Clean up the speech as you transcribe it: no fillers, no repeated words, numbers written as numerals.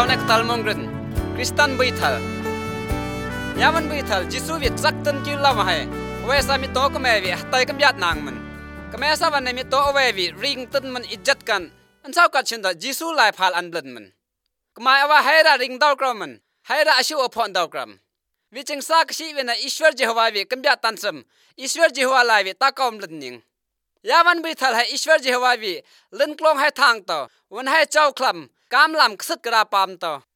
daw nek talmong gren Kristan buithal yaman buithal Jisu vi saktan ki lama hai we sa mi to ko me vi tai kam yat nang man kame sa ban ne mi to we vi ring tun man izzat kan an sau ka chin da Jisu lai phal an blan man kama awa haira ring daw kram man haira ashu ophon daw kram vi ching sa kshi ve na Ishwar Jehova vi kam ya tan sam Ishwar Jehova lai vi ta kom lan ning yaman buithal hai Ishwar Jehova vi len klong hai thang to wan hai chau klam kam lam khsat kra pam to